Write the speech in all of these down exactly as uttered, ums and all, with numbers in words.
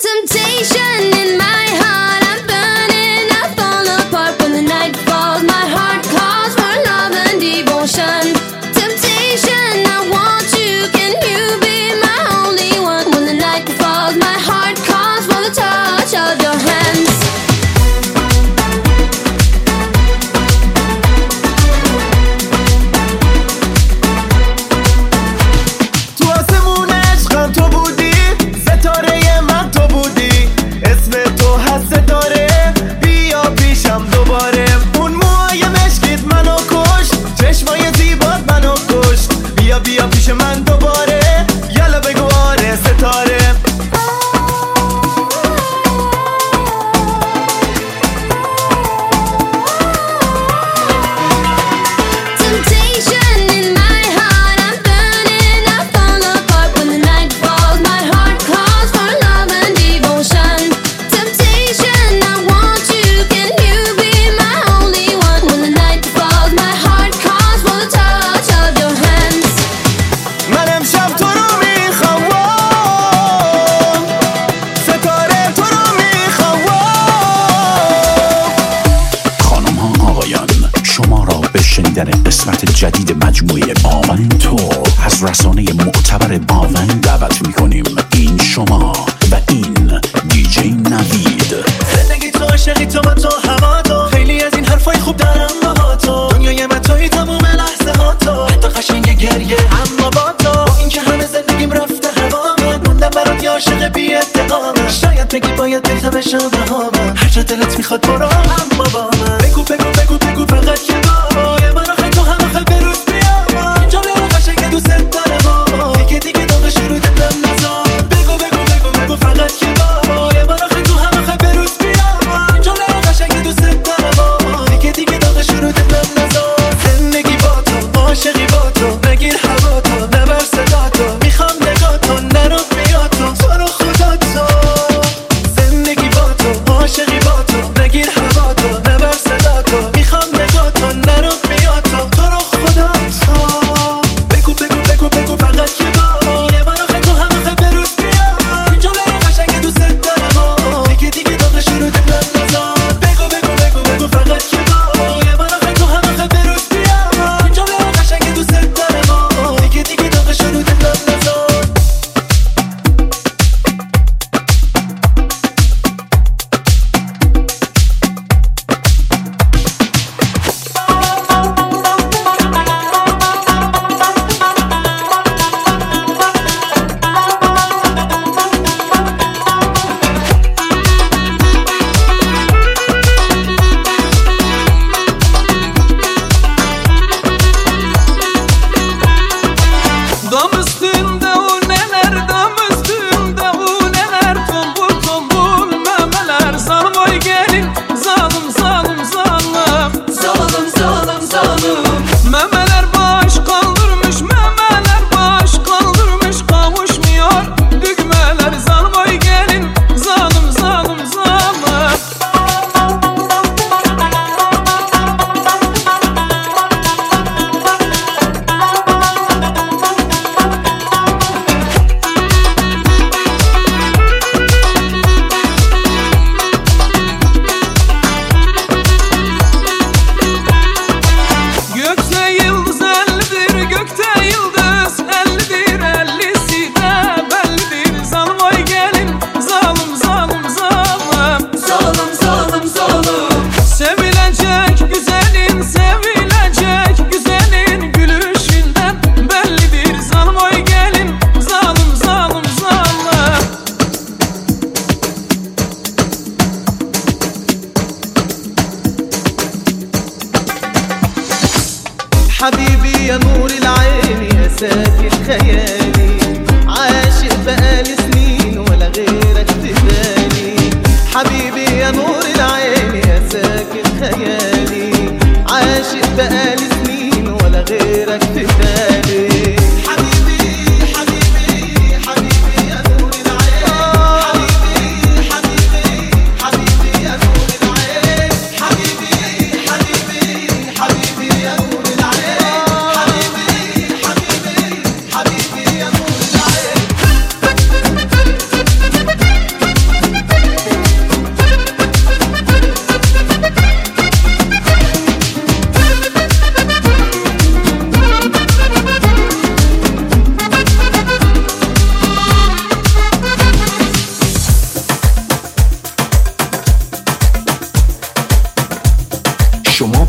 Temptation in my heart, I'm burning, I fall apart when the night falls. My heart calls for love and devotion. Temptation, I want you, can you be my only one? When the night falls, my heart calls for the touch of your hands. تو آسمون عشقم تو بودی، ستاره من تو بودی، اسم تو هست ستاره، بیا پیشم دوباره. اون موهای مشکیت منو کشت، چشمای زیبات منو کشت، بیا بیا پیش من دوباره، یالا بگو آره ستاره. Temptation in my heart, I'm burning, I fall apart when the night falls. My heart calls for love and devotion. Temptation, I want you, can you be my only one? When the night falls, my heart calls for the touch of your hands. من امشب تو رو میخوام، ستاره تو رو میخوام. خانم ها آقایان، شما را به شنیدن قسمت جدید مجموعه باون تور از رسانه معتبر باون دعوت میکنیم. این شما و این دیجی نوید. زندگی تو عاشقی تو من تو هوا تو، خیلی از این حرفای خوب دارم با تو، دنیای من توی تموم لحظه ها تو، حتی قشنگ گریه اما با تو، با این که همه زندگیم رفته هوا من موندم برات یه عاشق بی انتقامم. شاید بگی باید بریزم شبهامم، هر جا دلت میخواد برو اما با من بگو بگو بگو بگو فقط که بابای من آخه تو هم آخه بروز بیا اینجا برو قشنگ دوست دارم دیگه دیگه داغ شروع دلم نزار. بگو بگو بگو بگو فقط که بابای من آخه تو هم آخه بروز بیا اینجا برو قشنگ دوست دارم دیگه دیگه داغ شروع دلم نزار. زندگی با تو، عاشقی با تو، نگیر هوا تو، نبر صدا تو، میخوام نگاه تو، نرو بیا تو، تو رو خدا تو. زندگی با تو، عاشقی با تو، نگیر هوا تو، نبر صدا تو،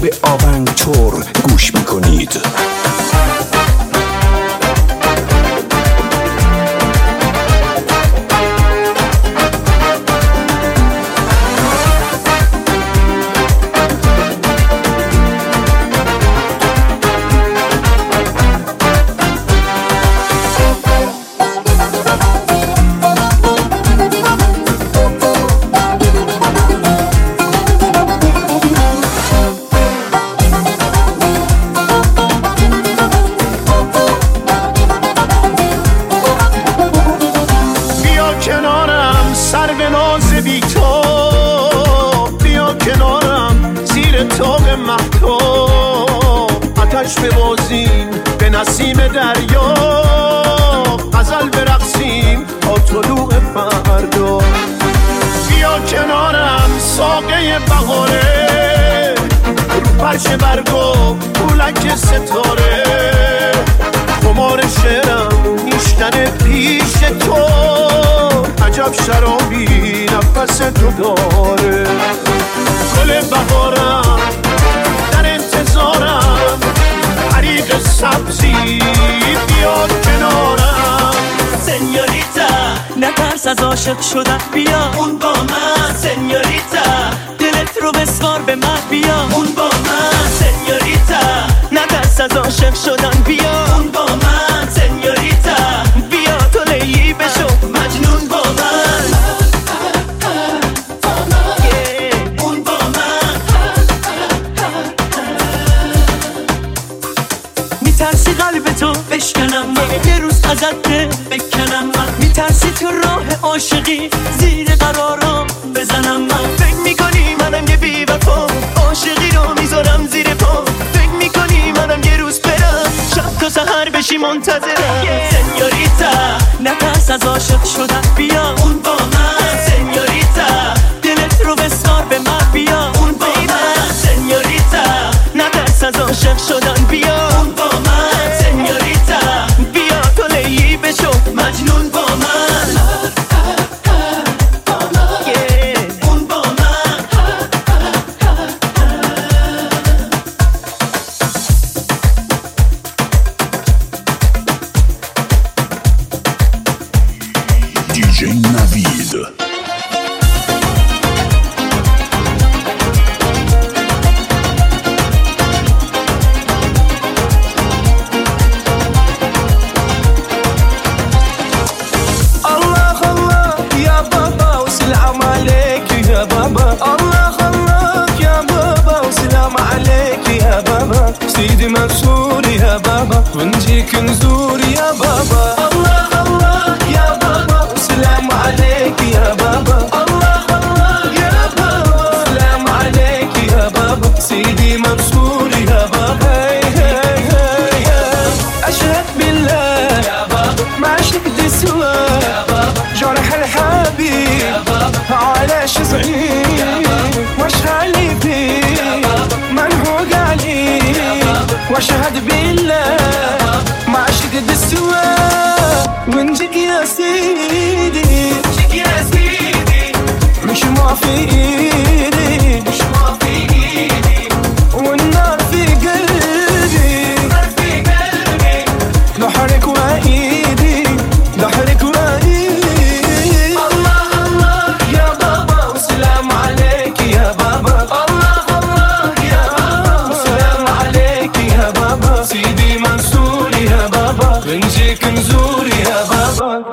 به آونگ تور گوش میکنید. ببازیم به نسیم دریا، غزل برقصیم تا طلوع فردا. بیا کنارم ساقه بهاره، رو فرش برگو پولک ستاره، خمار شعرم نیشتن پیش تو، عجب شرابی نفس تو داره. گل بهارم در انتظارم، حریق سبزی بیا کنارم. سنیوریتا نترس از عاشق شدن، بیا اون با من. سنیوریتا دلت رو بسپار به من، بیا اون با من. سنیوریتا نترس از عاشق شدن، بیا اون با من. سنیوریتا بیا تو لیی بشو مجنون با من. اون با من میترسی قلب تو بشکنم من، یه روز ازت بکنم من. میترسی تو راه عاشقی زیر قرارم بزنم من. فکر میکنی منم یه بی وفا، عاشقی رو میذارم زیر پا. فکر میکنی منم یه روز برم شب تا سحر بشی منتظرم. سنیوریتا نترس از عاشق شدن، بیا اون با من. سنیوریتا دلت رو بسپار به من، بیا اون با من. سنیوریتا نترس از عاشق شدن، بیا اون با من. سنیوریتا بیا تو لیی بشو مجنون با من. اون با من. دیجی نوید. سيدي منصور يا بابا ونجيك نزور يا بابا. الله الله يا بابا وسلام عليك يا بابا. الله الله يا بابا سلام عليك يا بابا. سيدي منصور يا بابا. هي هي هي أشهد بالله يا بابا ما شفت سوى يا بابا. جرح الحبيب يا بابا علاش زعيم واش غالي فيه منهوق عليه. واشهد بالله ما عشقت السوا ونجيك يا سيدي. نجيك يا سيدي مش ما في ايدي، مش ما في ايدي. والنار في قلبي، النار في قلبي. ضحرك وايدي، ضحرك وايدي. الله الله يا بابا وسلام عليك يا بابا. الله الله يا بابا وسلام عليك يا بابا. سيدي منصور يا بابا بنجيك نزور يا بابا.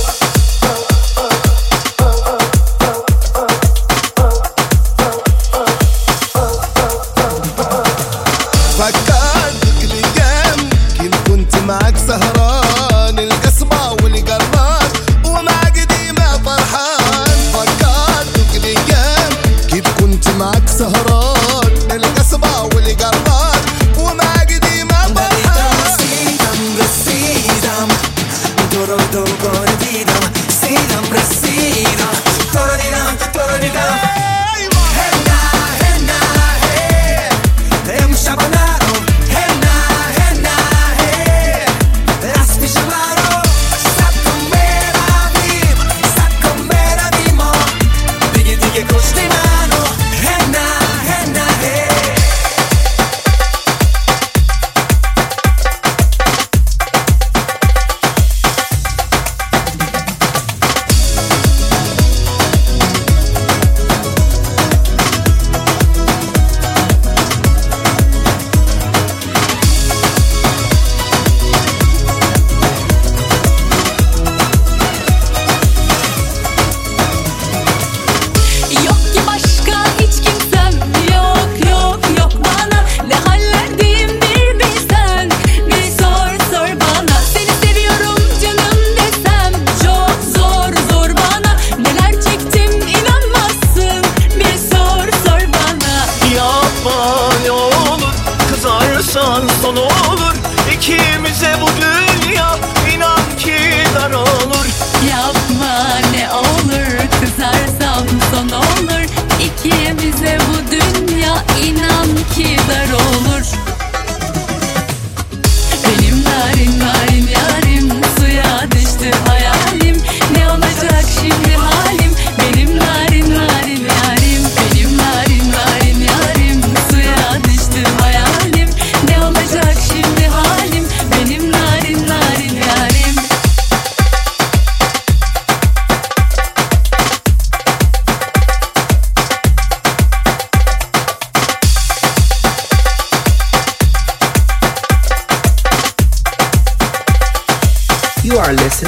فكرتك الايام كيف كنت معك سهران، القصبة والقرار ومعك ديما فرحان. فكرتك الايام كيف كنت معك سهران، القصبة والقرار ومعك ديما فرحان.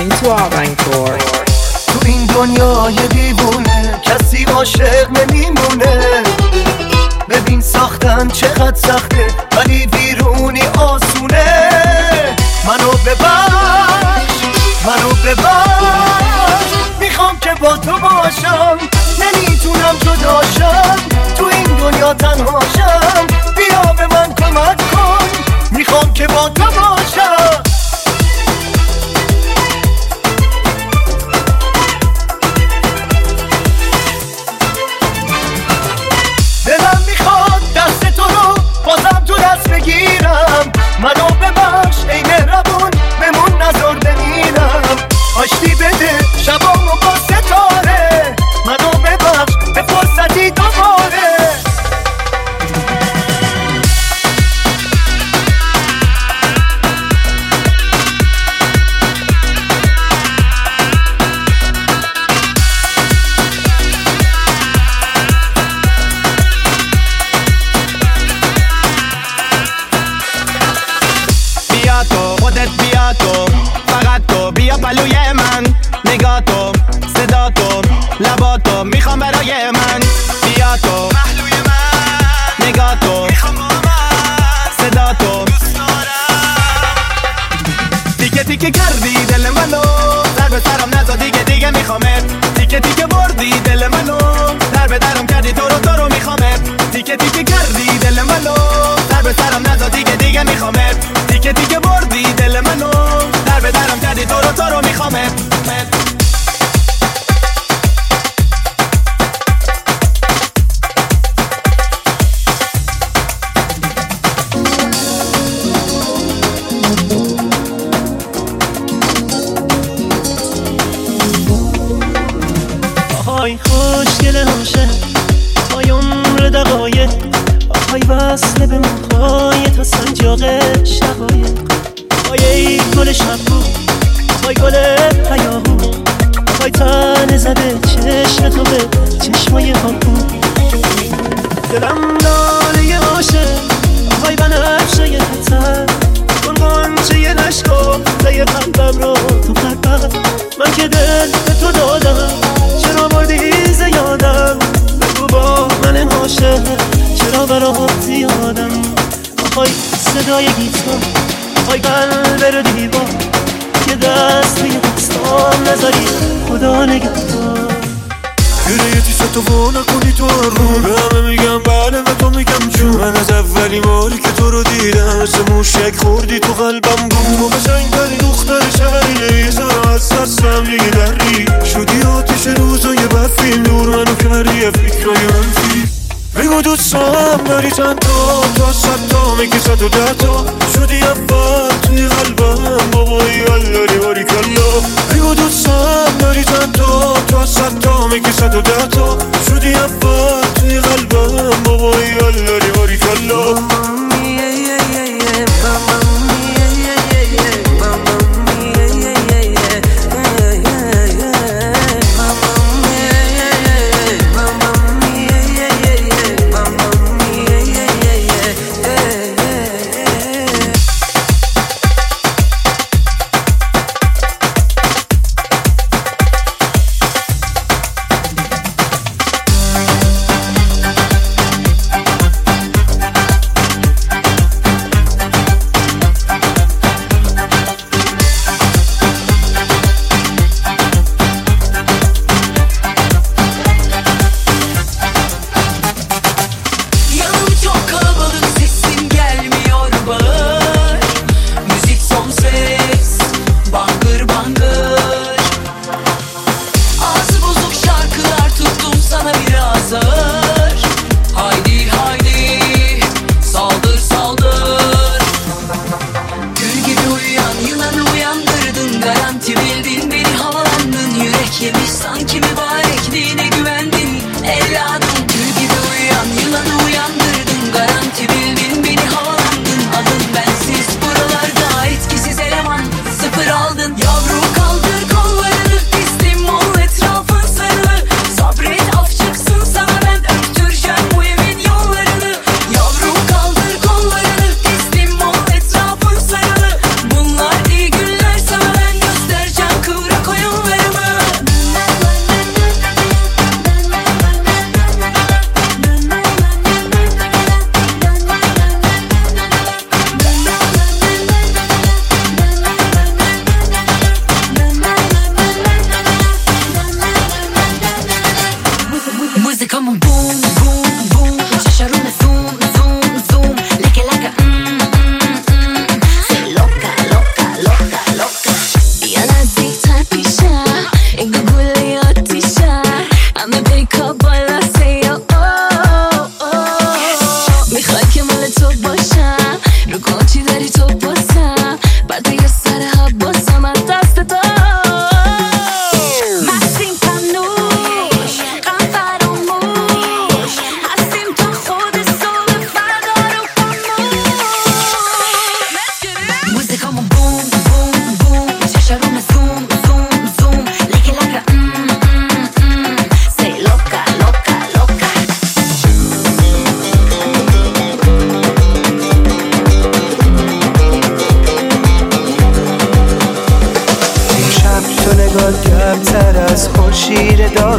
listening to Avantour. تو این دنیای دیوونه کسی عاشق نمیمونه. ببین ساختن چقدر سخته ولی بیرونی آسونه. منو ببخش منو ببخش، میخوام که با تو باشم، نمیتونم جداشم، تو این دنیا تنهاشم. بیا به من کمک کن، میخوام که با تو باشم. دلم میخواد دست تو رو بازم تو دست بگیرم. منو ببخش ای مهربون، بمون نظر بمیرم. آشتی بده شبامو با ستاره، منو ببخش به فرصتی دوباره. بیا تو خودت بیا تو، فقط تو بیا پلوی من. نگاه تو صدا تو لبا تو میخوام برای من. بیا تو پهلوی من، نگاه تو میخوام با من. صدا تو دوست دارم. تیکه تیکه کردی دل منو، سر به سرم نزا دیگه دیگه میخوامت. تیکه تیکه بردی دل منو، در به درم کردی تو رو تو رو میخوامت. تیکه تیکه کردی دل منو، سر به سرم نزا دیگه دیگه میخوامت. تیکه تیکه بردی دل منو، در به درم کردی تو رو تو رو میخوامت. آهای خوشگل هاشه، آهای عمر دقایق، آهای وصله به موهای تا سنجاق شقایق. آهای ای گل شبو، آهای گل پیاهو، آهای تن زده چشم تو به چشمای هاپو. دلم لاله عاشق، آهای بنفشه خطر، کن غنچه نشکافته قلبم رو تو قلبم. من که دل به تو دادم، چرا بردی زیادم؟ بگو با من عاشق چرا برات زیادم؟ آهای صدای گیتار، آهای قلب رو دیوار، یه دست روی دستام نذاری خدا نگهدار. یه یه تیسه تو و نکنی تو رو، به همه میگم بله به تو میگم چون. من از اولی ماری که تو رو دیدم مثل موشک خوردی تو قلبم بوم. و قشنگ تری دختر شهری، یه سر از دستم دیگه دری شدی. آتیش روزای برفی نور منو کردی یه فکرای منفی. بگو دوستم داری چند تا، تا صد تا میگی صد و ده تا. شدی اول توی قلبم بابایی اللاری باری کلا. بگو دوستم داری چند تا، تا صد تا میگی صد و ده تا. شدی اول توی قلبم بابایی اللاری باری کلا.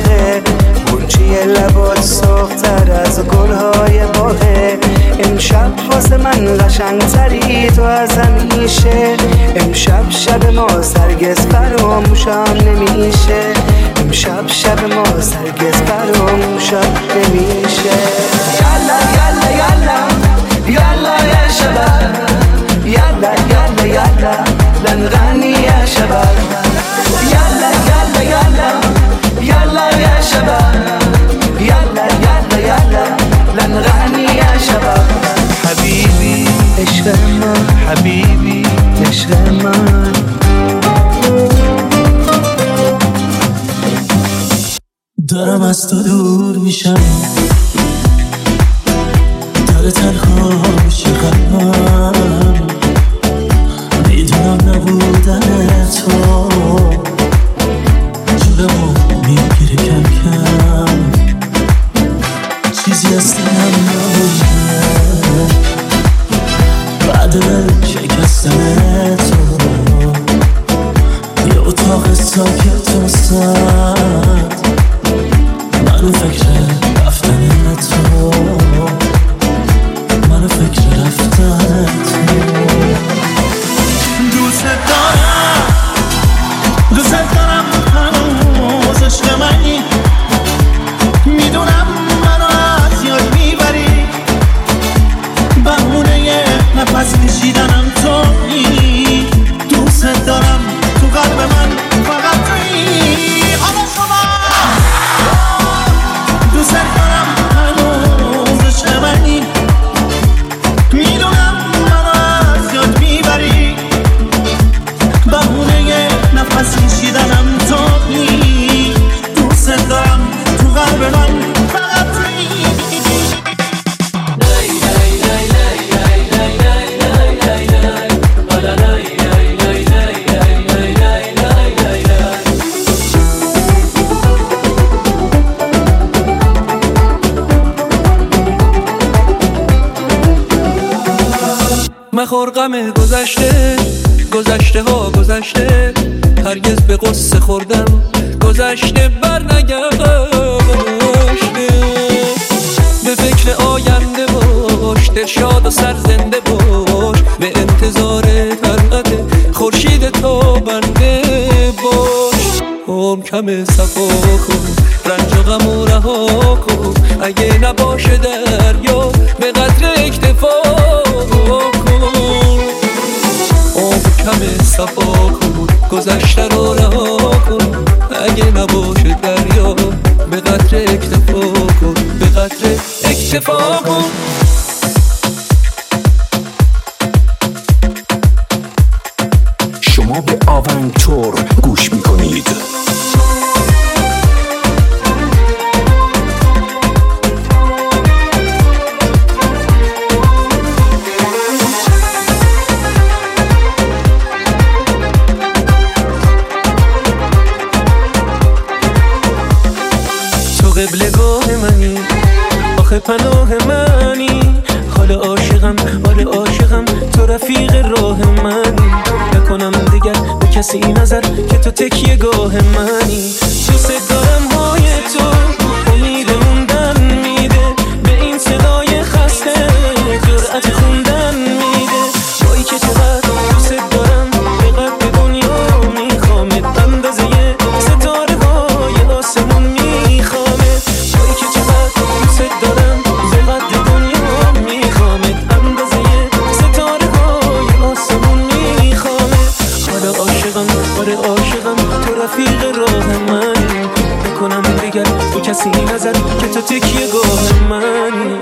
باغه، گلچه لبات سرختر از گلهای باغه. امشب واسه من قشنگتری تو از همیشه، امشب شب ما سرگز فراموشم نمیشه، امشب شب ما سرگز فراموشم نمیشه. یالا یالا یالا یالا یا شباب، یالا یالا یالا لنغني يا شباب، يلا يلا يلا يلا يا شباب، يلا يلا يلا لنغني يا شباب. حبيبي عشق من، حبيبي عشق من. دارم از تو دور میشم، داره تنها میشه قلبم، میدونم نبودن تو جونمو میگیره کم کم، چیزی از دلم نمونده بعد شکستن تو. یه اتاق ساکت و سرد، منو فکر رفتن تو، منو فکر رفتن تو. دوست دارم دوست دارم هنوز عشق منی، میدونم منو از یاد میبری، بهونه یه نفس کشیدنم تویی. دوست دارم تو قلب من فقط تویی. حالا شما دوست دارم هنوز عشق منی، میدونم منو از یاد میبری، بهونه یه نفس کشیدنم تویی. دوست دارم تو قلب من فقط تویی. مخور غم گذشته، گذشته ها گذشته، هرگز به قصه خوردن گذشته بر نگشته. به فکر آینده باش، دلشاد و سرزنده باش، به انتظار طلعت خورشید تابنده باش. عمر کم صفا کن، رنج و غم و رها کن، اگه نباشه دریا به قدر اکتفا کن. عمر کم صفا کن، گذشته رو رها کن، اگه نباشه دریا به قدر اکتفا کن، به قدر اکتفا کن. شما به آونگ تور گوش میکنید. قبلگاه منی، آخه پناه منی، حال عاشقم، حال عاشقم، تو رفیق راه منی. نکنم دیگر به کسی نظر که تو تکیه گاه منی. دوست دارم های تو امید موندن میده، به این صدای خسته جرأت خوندن میده. جایی که چقدر دوست دارم به قد دنیا میخوامت، اندازه ستاره های آسمون میخوامت. جایی که چقدر دوست دارم به قد دنیا میخوامت، اندازه ستاره های آسمون میخوامت. حالا عاشقم، آره عاشقم، تو رفیق راه منی. نکنم دیگر به کسی نظر که تو تکیه گاه منی.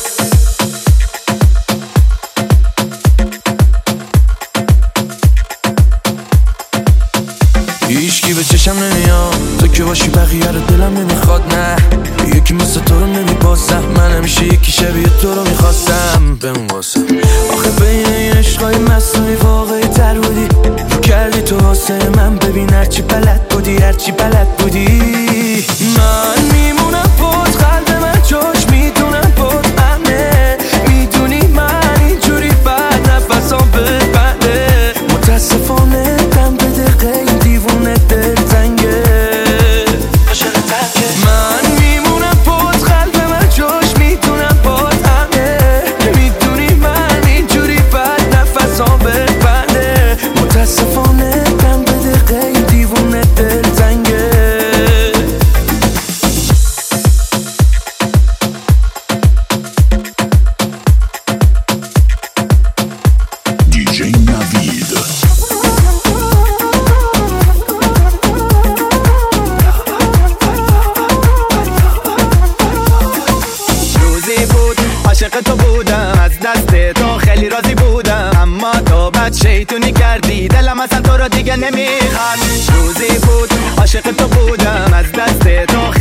هیچکی به چشم نمیاد، تو که باشی بقیه رو دلم نمیخواد. نه یکی مثل تو رو نمیپاسم، من همیشه یکی شبیه تو رو میخواستم. بمون واسم آخه بین این عشقای مصنوعی واقعی تر بودی، رو کردی تو واسه من. ببین هرچی بلد بودی، هرچی بلد بودی، من میمونم بود. قلب من جاش میدونم بود امنه، میدونی من اینجوری بعد نفسام ببنده. متاسفانه دم به دقیقه دیوونه دل تنگه، عاشق تنگه. دلم اصلا تو رو دیگه نمیخواد. روزی بود عاشق تو بودم، از دست تو